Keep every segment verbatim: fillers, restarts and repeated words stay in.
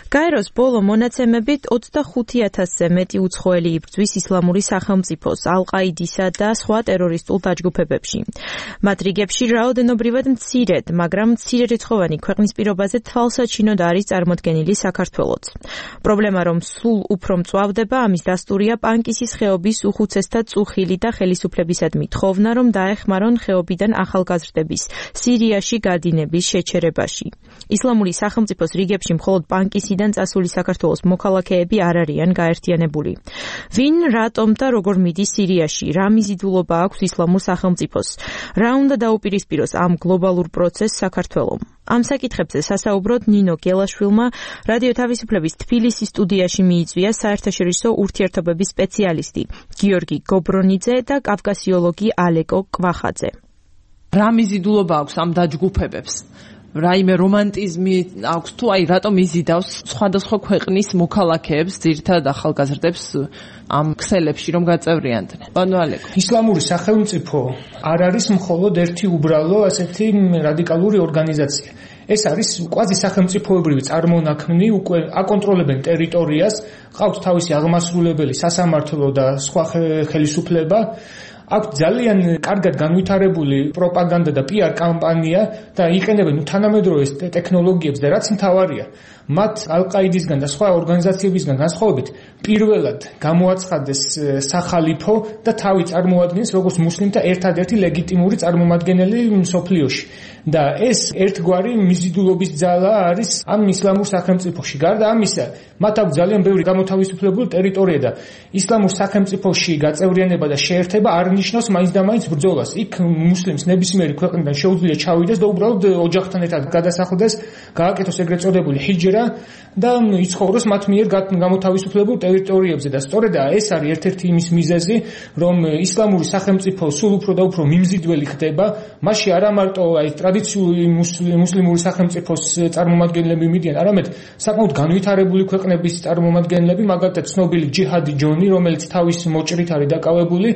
გაეროს ბოლო მონაცემებით ოცდახუთი ათასზე მეტი უცხოელი იბრძვის ისლამური სახელმწიფოს, ალ-ყაიდისა და სხვა ტერორისტულ დაჯგუფებებში. მათ რიგებში რაოდენობრივად მცირედ, მაგრამ მცირერიცხოვანი ქვეყნის პირობაზე თვალსაჩინოდ არის წარმოდგენილი საქართველოც. პრობლემა, რომ სულ უფრო მწვავდება, ამის დასტურია პანკისის ხეობის უხუცესთა წუხილი და ხელისუფლებისადმი თხოვნა, რომ დაეხმარონ ხეობიდან ახალგაზრდების სირიაში გადინების შეჩერებაში. ისლამური სახელმწიფოს რიგებში მხოლოდ პანკისიდან წასული საქართველოს მოქალაქეები არ არიან გაერთიანებული. ვინ, რატომ და როგორ მიდის სირიაში? რა მიზიდულობა აქვს ისლამურ სახელმწიფოს? რა უნდა დაუპირისპიროს ამ გლობალურ პროცესს საქართველომ? ამ საკითხებზე სასაუბროდ ნინო გელაშვილმა რადიო თავისუფლების თბილისის სტუდიაში მიიწვია საერთაშორისო ურთიერთობების სპეციალისტი გიორგი გობრონიძე და კავკასიოლოგი ალეკო კვახაძე. რა მიზიდულობა აქვს ამ დაჯგუფებებს? რაიმე რომანტიზმი აქვს თუ აი რატომ იზიდავს სხვადასხვა ქვეყნის მოქალაქეებს, ძირითადად ახალგაზრდებს ამ ქსელებში რომ გაწევრიანდნენ? ბანო ალეკო. ისლამური სახელმწიფო არ არის მხოლოდ ერთი უბრალო ასეთი რადიკალური ორგანიზაცია. ეს არის კვაზი სახელმწიფოებრივი წარმონაქმნი, უკვე აკონტროლებენ ტერიტორიას, ყავთ თავისი აღმასრულებელი სასამართლო და სხვა ხელისუფლება. აქვს ძალიან კარგად განვითარებული პროპაგანდა და პი არ კამპანია და იყენებენ თანამედროვე ტექნოლოგიებს და რაც მთავარია, მათ ალ-ყაიდისგან და სხვა ორგანიზაციებისგან განსხვავებით პირველად გამოაცხადეს სახალიფო და თავი წარმოადგენს როგორც მუსლიმთა ერთადერთი ლეგიტიმური წარმომადგენელი მსოფლიოში. და ეს ერთგვარი მიზიდულობის ძალა არის ამ ისლამურ სახელმწიფოში. გარდა ამისა, მათ აქვს ძალიან ბევრი გამოთავისუფლებული ტერიტორია და ისლამურ სახელმწიფოში გაწევრიანება და შეერთება არ ნიშნავს მაინც და მაინც ბრძოლას. იქ მუსლიმს ნებისმიერი ქვეყნიდან შეუძლია ჩავიდეს და უბრალოდ ოჯახთან ერთად გადასახლდეს, გააკეთოს ეგრეთ წოდებული ჰიჯრა და იცხოვროს მათ მიერ გამოთავისუფლებულ ტერიტორიებზე. და სწორედ ეს არის ერთ-ერთი იმის მიზეზი, რომ ისლამური სახელმწიფო სულ უფრო და უფრო მიმზიდველი ხდება, მასში არა მარტო აი ტრადიციული მუსლიმური სახელმწიფოს წარმომადგენლები მიდიან, არამედ საკმაოდ განვითარებული ქვეყნების წარმომადგენლები, მაგალითად ცნობილი ჯიჰადი ჯონი, რომელიც თავის მოჭრით არის დაკავებული,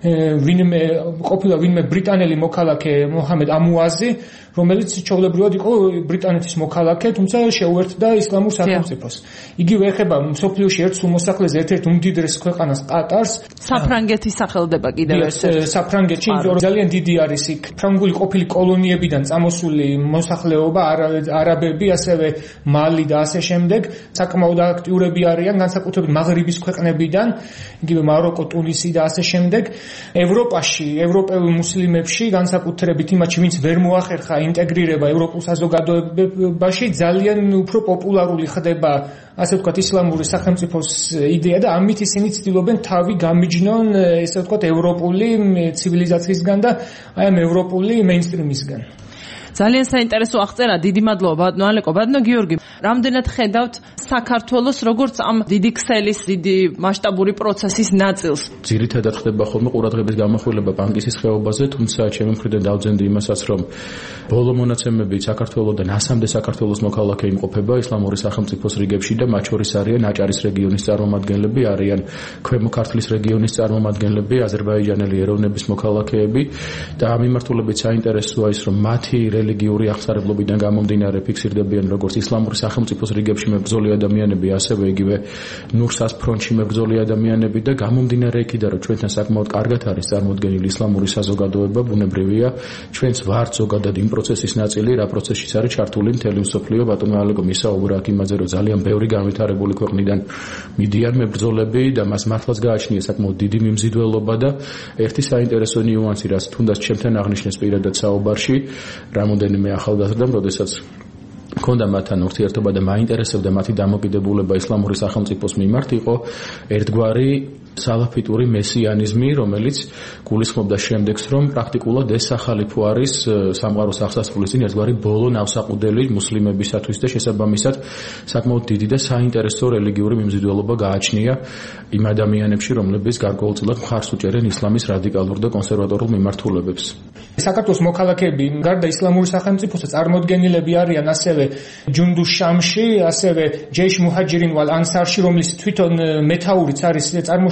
ვინმე ყოფილა ვინმე ბრიტანელი მოქალაქე მოჰამედ ამუაზი, რომელიც ჩვეულებრივად იყო ბრიტანეთის მოქალაქე, თუმცა შეუერთდა ისლამურ სახელმწიფოს. იგივე ეხება მსოფლიოში ერთ სულ მოსახლეზე ერთ-ერთ უმდიდრეს ქვეყანას ყატარს. საფრანგეთი სახელდება კიდევ ერთ-ერთ. საფრანგეთში ძალიან დიდი არის იქ ფრანგული ყოფილი კოლონიებიდან წამოსული მოსახლეობა, არაბები, ასევე მალი და ასე შემდეგ. საკმაოდ აქტიურები არიან, განსაკუთრებით მაღრიბის ქვეყნებიდან, იგივე მაროკო, ტუნისი და ასე შემდეგ. ევროპაში, ევროპელ მუსლიმებში, განსაკუთრებით იმათში, ვინც ვერ მოახერხა ინტეგრირება ევროპულ საზოგადოებაში, ძალიან უფრო პოპულარული ხდება, ასე ვთქვათ, ისლამური სახელმწიფოს იდეა და ამით ისინი ცდილობენ თავი გამიჯნონ, ესე ვთქვათ, ევროპული ცივილიზაციისგან და აი ამ ევროპული მეინსტრიმისგან. ძალიან საინტერესო აღწერა, დიდი მადლობა ბატონო ალეკო. ბატონო გიორგი, რამდენად ხედავთ საქართველოს როგორც ამ დიდი ქსელის, დიდი მასშტაბური პროცესის ნაწილს? ძირითადად ხდება ხოლმე ყურადღების გამახვილება პანკისის ხეობაზე, თუმცა ჩემი მხრიდან დავძენდი იმასაც, რომ ბოლო მონაცემებით საქართველოსთან ასამდე საქართველოს მოქალაქე იმყოფება ისლამური სახელმწიფოს რიგებში და მათ შორის არიან აჭარის რეგიონის წარმომადგენლები, არიან ქვემო ქართლის რეგიონის წარმომადგენლები, აზერბაიჯანელი ეროვნების მოქალაქეები და ამ მიმართულებით საინტერესოა ის, რომ მათი რელიგიური აღსარებლობიდან გამომდინარე ფიქსირდებიან როგორც ისლამური სახელმწიფოს რიგებში მებრძოლი ადამიანები, ასევე იგივე ნურსას ფრონტში მებრძოლი ადამიანები და გამომდინარე იქიდან, რომ ჩვენთან საკმაოდ კარგად არის წარმოდგენილი ისლამური საზოგადოება, ბუნებრივია, ჩვენც ვართ ზოგადად იმ პროცესის ნაწილი, რა პროცესშიც არის ჩართული მთელი მსოფლიო. ბატონო ალეკო მისაუბრა აქ იმაზე, რომ ძალიან ბევრი განვითარებული ქვეყნიდან მიდიან მებრძოლები და მას მართლაც გააჩნია საკმაოდ დიდი მიმზიდველობა და ერთი საინტერესო ნიუანსი, რაც თუნდაც ჩემთან აღნიშნეს პირადად საუბარში, რამოდენიმე ახალგაზრდამ, როდესაც ქონდა მათთან ურთიერთობა და მაინტერესებდა მათი დამოკიდებულება ისლამური სახელმწიფოს მიმართ, იყო ერთგვარი სალაფიტური მესიანიზმი, რომელიც გულისხმობდა შემდეგს, რომ პრაქტიკულად ეს სახალიფო არის სამყაროს აღსასრულის წინ ერთგვარი ბოლო ნავსაყუდელი მუსლიმებისათვის და შესაბამისად საკმაოდ დიდი და საინტერესო რელიგიური მიმზიდველობა გააჩნია იმ ადამიანებში, რომლებიც გარკვეულწილად მხარს უჭერენ ისლამის რადიკალურ და კონსერვატორულ მიმართულებებს. საქართველოს მოქალაქეები გარდა ისლამური სახელმწიფოსა წარმოდგენილები არიან ასევე ჯუნდუს შამში, ასევე ჯეიშ მუჰაჯირინ ვალ ანსარში, რომლის თვითონ მეთაურიც არის წარმოშობილი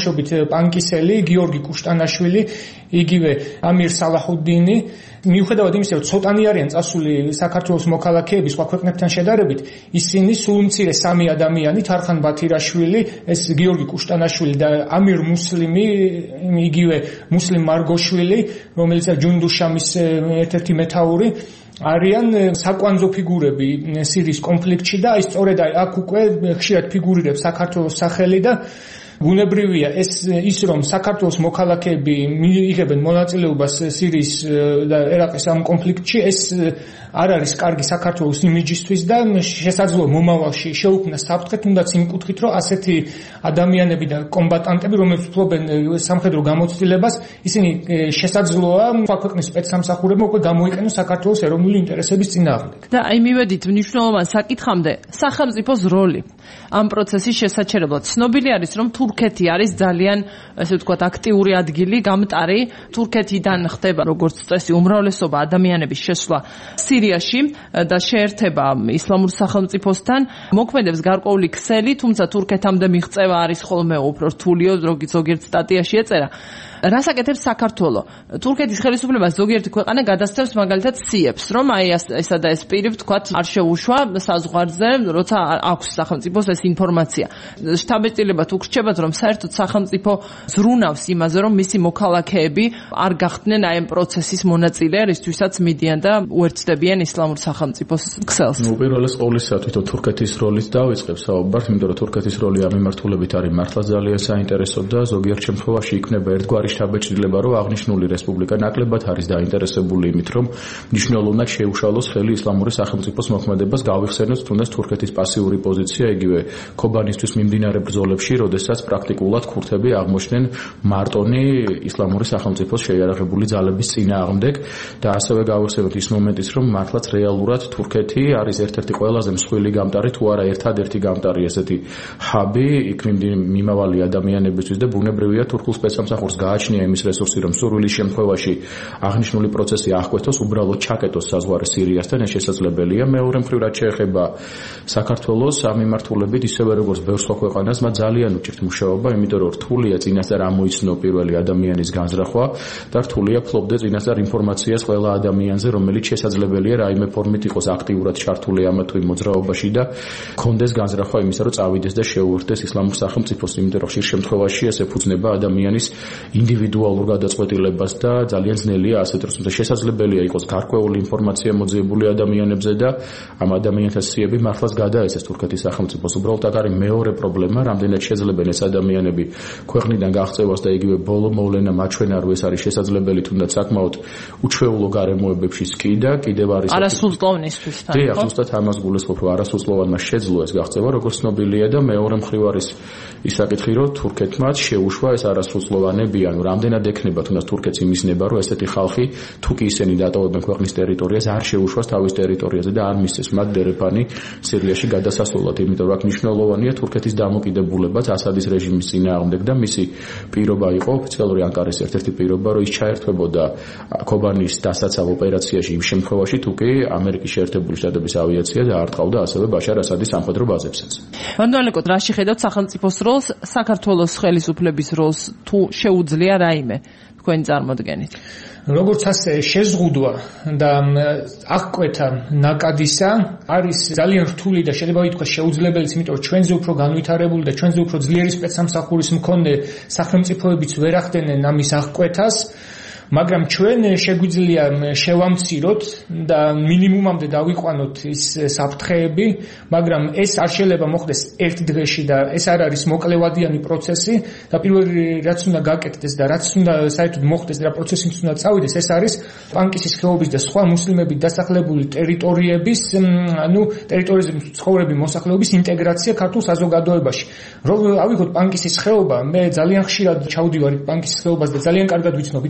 თამაშობით პანკისელი, გიორგი კუშტანაშვილი, იგივე ამირ სალაჰუდინი. მიუხედავად იმისა, რომ ცოტანი არიან წასული საქართველოს მოქალაქეები სხვა ქვეყნებთან შედარებით, ისინი სულ მცირე სამი ადამიანი, თარხან ბათირაშვილი, ეს გიორგი კუშტანაშვილი და ამირ მუსლიმი, იგივე მუსლიმ მარგოშვილი, რომელიც ჯუნდუშამის ერთ-ერთი მეთაური, არიან საკვანძო ფიგურები სირიის კონფლიქტში და აი სწორედ აქ უკვე ხშირად ფიგურირებს საქართველოს სახელი და ბუნებრივია ეს ის რომ საქართველოს მოქალაქეები მიიღებენ მონაწილეობას სირიის და ერაყის ამ კონფლიქტში ეს არ არის კარგი საქართველოს იმიჯისთვის და შესაძლოა მომავალში შეუქმნა საფრთხე თუნდაც იმ კუთხით რომ ასეთი ადამიანები და კომბატანტები რომლებიც ფლობენ სამხედრო გამოცდილებას ისინი შესაძლოა სხვა ქვეყნის სპეცსამსახურებმა უკვე გამოიყენოს საქართველოს ეროვნული ინტერესების წინააღმდეგ. და აი მივედით მნიშვნელოვან საკითხამდე სახელმწიფოს როლი ამ პროცესის შესაჩერებლად. ცნობილი არის რომ თურქეთი არის ძალიან ესე ვთქვათ აქტიური ადგილი, გამტარი. თურქეთიდან ხდება როგორც წესი უმრავლესობა ადამიანების შესვლა სირიაში და შეერთება ისლამურ სახელმწიფოსთან. მოქმედებს გარკვეული ქსელი, თუმცა თურქეთამდე მიღწევა არის ხოლმე უფრო რთულიო, ზოგიერთ სტატიაში ეწერა. რას აკეთებს საქართველო? თურქეთის ხელისუფლებას ზოგიერთი ქვეყანა გადასცემს მაგალითად სიებს, რომ აი ესა და ეს პირი ვთქვათ არ შეუშვა საზღვარზე, როცა აქვს სახელმწიფოს ეს ინფორმაცია. შტაბ-ეტილება თუ გრჩებათ, რომ საერთოდ სახელმწიფო ზრუნავს იმაზე, რომ მისი მოქალაქეები არ გახდნენ აი ამ პროცესის მონაწილე, რისთვისაც მიდიან და უერთდებიან ისლამურ სახელმწიფოს ქსელს. ნუ პირველეს ყოვლისა თვითონ თურქეთის როლით დავიწყებ საუბარს, იმიტომ რომ თურქეთის როლი ამ მიმართულებით არის მართლა ძალიან საინტერესო და ზოგიერთ შემთხვევაში იქნება ერთგვარი შტაბ-ეტილება, რომ აღნიშნული რესპუბლიკა ნაკლებად არის დაინტერესებული იმით, რომ მნიშვნელოვნად შეუშალოს ხელი ისლამური სახელმწიფოს მოქმედებას, გავიხსენოთ თუნდაც თურქეთის პასიური პოზიცია იგივე ქობანისთვის მიმდინარე ბრძოლებში, როდესაც პრაქტიკულად ქურთები აღმოჩნდნენ მარტონი ისლამური სახელმწიფოს შეიარაღებული ძალების წინააღმდეგ და ასევე გავიხსენოთ ის მომენტიც, რომ მართლაც რეალურად თურქეთი არის ერთ-ერთი ყველაზე მსხვილი გამტარი, თუ არა ერთადერთი გამტარი ესეთი ჰაბი იქ მიმავალი ადამიანებისთვის და ბუნებრივია თურქულ სპეცსამსახურს გააჩნია იმის რესურსი, რომ სურვილის შემთხვევაში აღნიშნული პროცესი აღკვეთოს, უბრალოდ ჩაკეტოს საზღვარი სირიასთან, ეს შესაძლებელია. მეორე მხრივ რაც შეეხება საქართველოს ამ მიმართულებით, ისევე როგორც ბევრ სხვა ქვეყანას, მათ ძალიან უჭირთ მუშაობა, იმიტომ რომ რთულია წინასწარ ამოიცნო პირველი ადამიანის განზრახვა და რთულია ფლობდე წინასწარ ინფორმაციას ყველა ადამიანზე, რომელიც შესაძლებელია რაიმე ფორმით იყოს აქტიურად ჩართული ამა თუ იმ მოძრაობაში და კონდეს განზრახვა იმისა, რომ წავიდეს და შეუერთდეს ისლამურ სახელმწიფოს, იმიტომ რომ ხშირ შემთხვევაში ეს ეფუძნება ადამიანის ინდივიდუალურ გადაწყვეტილებას და ძალიან ძნელია ასეთ დროს, თუმცა შესაძლებელია იყოს გარკვეული ინფორმაცია მოძიებული ადამიანებზე და ამ ადამიანთა სიები მართლაც გადაეცეს თურქეთის სახელმწიფოს. უბრალოდ აქ არის მეორე პრობლემა, რამდენად შეძლებენ ეს ადამიანები ქვეყნიდან გაღწევას და იგივე ბოლო მოვლენა მაჩვენა, რომ ეს არის შესაძლებელი, თუნდაც საკმაოდ უჩვეულო გარემოებებშიც კი და კიდევ არის არასრულწლოვანისთვის თან. დიახ, ზუსტად ამას გულისხმობ, რომ არასრულწლოვანმა შეძლო ეს გაღწევა, როგორც ცნობილია და მეორე მხრივ არის ის საკითხი, რომ თურქეთმა შეუშვა ეს არასრულწლოვანები, ანუ რამდენად ექნება თუნდაც თურქეთს იმისნება, რომ ესეთი ხალხი თუ კი ისინი დატოვებენ ქვეყნის ტერიტორიას, არ შეუშვას თავის ტერიტორიაზე და არ მისცეს მათ დერეფანი სირიაში გადასასვლელად, იმიტომ რომ აქ მნიშვნელოვანია თურქეთის დამოკიდებულებაც ასადის რეჟიმის წინააღმდეგ და მისი პირობა იყო ოფიციალური ანკარის ერთ-ერთი პირობა, რომ ის ჩაერთვებოდა ქობანის დასაცავ ოპერაციაში იმ შემთხვევაში, თუ კი ამერიკის შეერთებული შტატების ავიაცია დაარტყავდა ასევე ბაშარ ასადის სამხედრო ბაზებსაც. ვანდალეკო, რა შეხედავთ სახელმწიფოს როლს, საქართველოს ხელისუფლების როლს, თუ შეუძლია რაიმე თქვენი წარმოდგენით? როგორც ასე შეზღუდვა და აღკვეთა ნაკადისა არის ძალიან რთული და შეიძლება ითქვას შეუძლებელიც, იმიტომ რომ ჩვენზე უფრო განვითარებული და ჩვენზე უფრო ძლიერი სპეცსამსახურის მქონე სახელმწიფოებიც ვერ ახდენენ ამის აღკვეთას, მაგრამ ჩვენ შეგვიძლია შევამციროთ და მინიმუმამდე დავიყვანოთ ის საფრთხეები, მაგრამ ეს არ შეიძლება მოხდეს ერთ დღეში და ეს არ არის მოკლევადიანი პროცესი და პირველი რაც უნდა გაკეთდეს და რაც უნდა საერთოდ მოხდეს და პროცესიც უნდა წავიდეს, ეს არის პანკისის ხეობის და სხვა მუსლიმებით დასახლებული ტერიტორიების, ანუ ტერიტორიაზე ცხოვრები მოსახლეობის ინტეგრაცია ქართულ საზოგადოებაში. რომ ავიღოთ პანკისის ხეობა, მე ძალიან ხშირად ჩავდივარ პანკისის ხეობას და ძალიან კარგად ვიცნობ იქაურ საზოგადოებას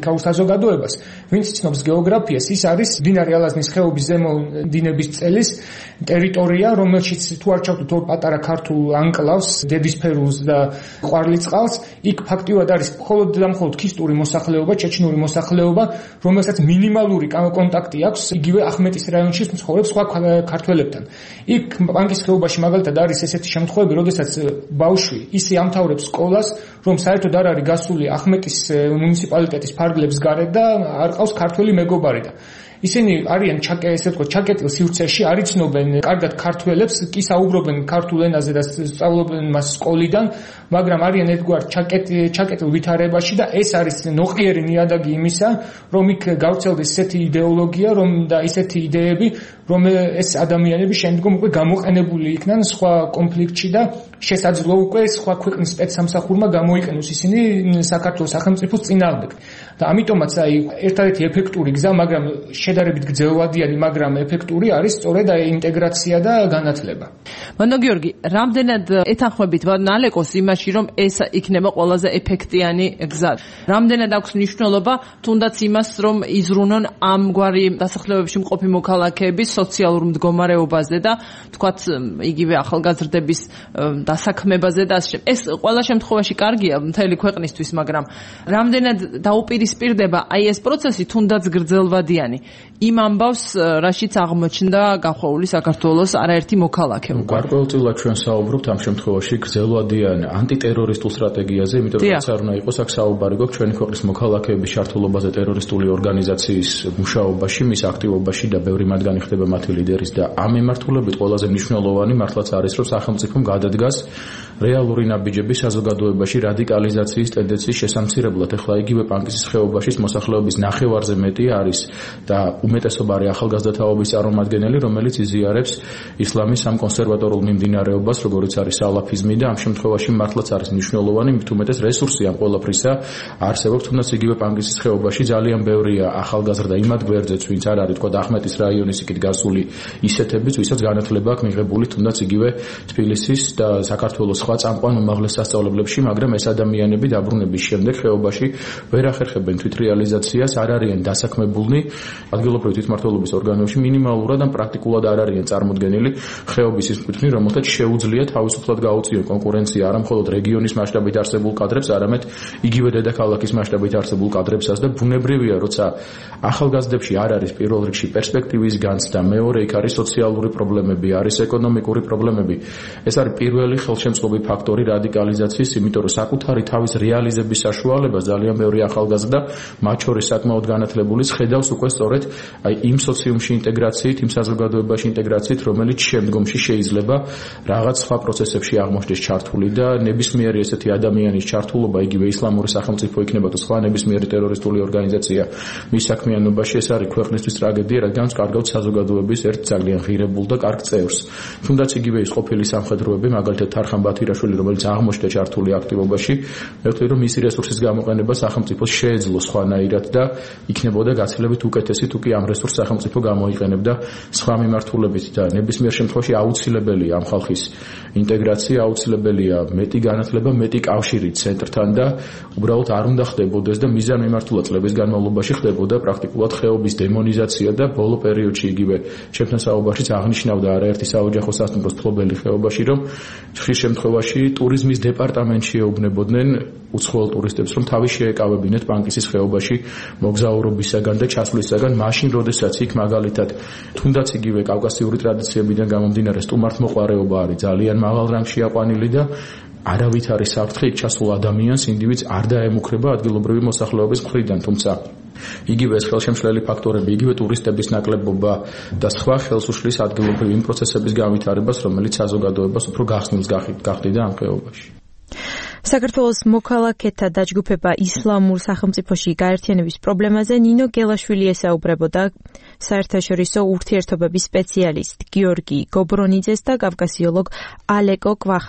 საზოგადოებას, ვინც ცნობს გეოგრაფიას, ის არის მდინარე ალაზნის ხეობის ზემო დინების წელის ტერიტორია, რომელშიც თუ არ ჩავთვლით ორ პატარა ქართულ ანკლავს, დედისფერულს და ყვარლიწყალს, იქ ფაქტიურად არის მხოლოდ და მხოლოდ ქისტური მოსახლეობა, ჩეჩნური მოსახლეობა, რომელსაც მინიმალური კონტაქტი აქვს იგივე ახმეტის რაიონში მცხოვრებ სხვა ქართველებთან. იქ პანკის ხეობაში მაგალითად არის ესეთი შემთხვევები, როდესაც ბავშვი ისე ამთავრებს სკოლას, რომ საერთოდ არ არის გასული ახმეტის მუნიციპალიტეტის ფარგლებს გარეთ და არ ყავს ქართველი მეგობარი და ისინი არიან ჩაკე ესე ვთქვათ ჩაკეტილ სივრცეში, არ იცნობენ კარგად ქართველებს, კი საუბრობენ ქართულ ენაზე და სწავლობენ მას სკოლიდან, მაგრამ არიან ერთგვარ ჩაკეტილ ვითარებაში და ეს არის ნოყიერი ნიადაგი იმისა, რომ იქ გავრცელდეს ესეთი იდეოლოგია, რომ და ესეთი იდეები, რომ ეს ადამიანები შემდგომ უკვე გამოყენებული იქნან სხვა კონფლიქტში და შესაძლოა უკვე სხვა ქვეყნის სპეცსამსახურმა გამოიყენოს ისინი საქართველოს სახელმწიფოს წინააღმდეგ. და ამიტომაც აი ერთადერთი ეფექტური გზა, მაგრამ შედარებით გრძელვადიანი, მაგრამ ეფექტური არის სწორედ აი ინტეგრაცია და განათლება. მანდო გიორგი, რამდენად ეთანხმებით ნალეკოს იმაში, რომ ეს იქნება ყველაზე ეფექტიანი გზა? რამდენად აქვს მნიშვნელობა თუნდაც იმას, რომ იზრუნონ ამგვარი დასახლებებში მყოფი მოქალაქეების სოციალურ მდგომარეობაზე და თქვათ იგივე ახალგაზრდების დასაქმებაზე და ასე. ეს ყველა შემთხვევაში კარგია მთელი ქვეყნისთვის, მაგრამ რამდენად დაუპირისპირდება აი ეს პროცესი თუნდაც გრძელვადიანი იმ ამბავს, რაშიც აღმოჩნდა გახვეული საქართველოს არაერთი მოქალაქე. გარკვეულწილად ჩვენ საუბრობთ ამ შემთხვევაში გრძელვადიან ანტიტერორისტულ სტრატეგიაზე, იმიტომ რომ არ უნდა იყოს აქ საუბარი გვაქვს ჩვენი ქვეყნის მოქალაქეების ჩართულობაზე ტერორისტული ორგანიზაციის მუშაობაში, მის აქტივობაში და ბევრი მათგანი ხდება მათი ლიდერის და ამ მიმართულებით ყველაზე მნიშვნელოვანი მართლაც არის, რომ სახელმწიფომ გადადგას რეალური ნაბიჯები საზოგადოებაში რადიკალიზაციის ტენდენციის შესამცირებლად. ეხლა იგივე პანკისის ხეობაში მოსახლეობის ნახევარზე მეტი არის და უმეტესობა არის ახალგაზრდა თაობის წარმომადგენელი, რომელიც იზიარებს ისლამის ამ კონსერვატორულ მიმდინარეობას, როგორც არის სალაფიზმი და ამ შემთხვევაში მართლაც არის მნიშვნელოვანი, მით უმეტეს რესურსი ამ ყველაფრისა არსებობს, თუნდაც იგივე პანკისის ხეობაში ძალიან ბევრია ახალგაზრდა იმ მათ გვერდზეც, ვინც არ არის თქვა ახმეტის რაიონის იქით გასული ისეთებიც, ვისაც განათლება აქვს მიღებული თუნდაც იგივე თბილისის და საქართველოს სხვა წამყვან უმაღლეს სასწავლებლებში, მაგრამ ეს ადამიანები დაბრუნების შემდეგ ხეობაში ვერ ახერხებენ თვითრეალიზაციას, არ არიან დასაქმებულნი ადგილობრივი თვითმმართველობის ორგანოებში, მინიმალურად ან პრაქტიკულად არ არიან წარმოდგენილი ხეობის ის მკვიდრი, რომელთაც შეუძლია თავისუფლად გაუწიონ კონკურენცია არა მხოლოდ რეგიონის მასშტაბით არსებულ კადრებს, არამედ იგივე დედაქალაქის მასშტაბით არსებულ კადრებსაც და ბუნებრივია, როცა ახალგაზრდებში არ არის პირველ რიგში პერსპექტივის განცდა, მეორე იქ არის სოციალური პრობლემები, არის ეკონომიკური პრობლემები. ეს არის პირველი ხელშემწყობი ფაქტორი რადიკალიზაციის, იმიტომ რომ საკუთარი თავის რეალიზების საშუალებას ძალიან ბევრი ახალგაზრდა, მათ შორის საკმაოდ განათლებული, ხედავს უკვე სწორედ აი იმ სოციუმში ინტეგრაციით, იმ საზოგადოებაში ინტეგრაციით, რომელიც შემდგომში შეიძლება რაღაც სხვა პროცესებში აღმოჩნდეს ჩართული და ნებისმიერი ესეთი ადამიანის ჩართულობა, იგივე ისლამური სახელმწიფო იქნება თუ სხვა ნებისმიერი ტერორისტული ორგანიზაცია მის საქმიანობაში, ეს არის ქვეყნისთვის ტრაგედია, რადგან კარგავთ საზოგადოების ერთ ძალიან ღირებულ და კარგ წევრს. თუნდაც იგივე ის ყოფილი სამხედროები, მაგალითად თარხან ბათირაშვილი, რომელიც აღმოჩნდა ჩართული აქტივობაში, მე ვთქვი, რომ მისი რესურსის გამოყენება სახელმწიფოს შეეძლო სხვანაირად და იქნებოდა გაცილებით უკეთესი, თუ კი ამ რესურსს სახელმწიფო გამოიყენებდა სხვა მიმართულებით და ნებისმიერ შემთხვევაში აუცილებელია ამ ხალხის ინტეგრაცია, აუცილებელია მეტი განათლება, მეტი კავშირი ცენტრთან და უბრალოდ არ უნდა ხდებოდეს და მიზანმიმართულად წლების განმავლობაში ხდებოდა პრაქტიკულად ხეობის დემონიზაცია და ბოლო პერიოდში იგივე ჩემთან საუბარშიც აღნიშნავდა არაერთი საოჯახო სასტუმროს მფლობელი ხეობაში, რომ ხშირ შემთხვევაში ტურიზმის დეპარტამენტში ეუბნებოდნენ უცხოელ ტურისტებს, რომ თავი შეეკავებინეთ პანკისის ხეობაში მოგზაურობისაგან და ჩასვლისაგან, მაშინ როდესაც იქ მაგალითად თუნდაც იგივე კავკასიური ტრადიციებიდან გამომდინარე სტუმართმოყვარეობა არის ძალიან მაღალ რანგში აყვანილი და არავით არის საფრთხე იქ ჩასულ ადამიანს ინდივიდს არ დაემუქრება ადგილობრივი მოსახლეობის მხრიდან, თუმცა იგივე ეს ხელშემშლელი ფაქტორები, იგივე ტურისტების ნაკლებობა და სხვა ხელს უშლის ადგილობრივი იმ პროცესების განვითარებას, რომელიც საზოგადოებას უფრო გახსნილს გახდიდა ამ ხეობაში. საქართველოს მოქალაქეთა დაჯგუფება ისლამურ სახელმწიფოში გაერთიანების პრობლემაზე ნინო გელაშვილი ესაუბრებოდა საერთაშორისო ურთიერთობების სპეციალისტ გიორგი გობრონიძეს და კავკასიოლოგ ალეკო